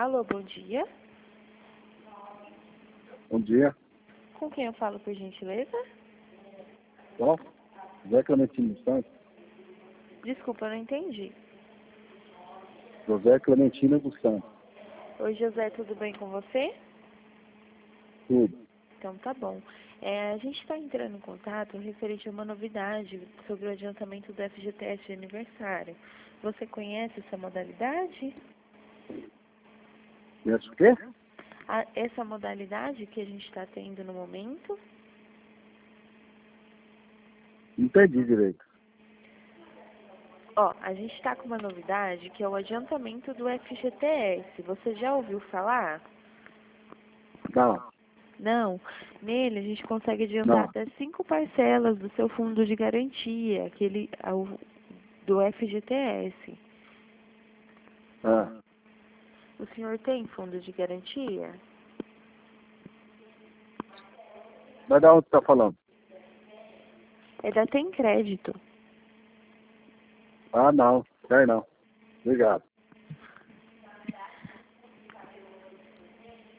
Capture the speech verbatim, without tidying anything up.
Alô, bom dia. Bom dia. Com quem eu falo, por gentileza? Ó, José Clementino dos Santos. Desculpa, eu não entendi. José Clementino dos Santos. Oi, José, tudo bem com você? Tudo. Então tá bom. É, a gente está entrando em contato referente a uma novidade sobre o adiantamento do F G T S de aniversário. Você conhece essa modalidade? Conhece o quê? A, essa modalidade que a gente está tendo no momento? Não entendi direito. Ó, a gente está com uma novidade que é o adiantamento do F G T S. Você já ouviu falar? Não. Não. Nele a gente consegue adiantar Não. até cinco parcelas do seu fundo de garantia, aquele ao, do F G T S. Ah, O senhor tem fundo de garantia? mas da onde você está falando? É da Tem Crédito. Ah, não. Quer não. Obrigado.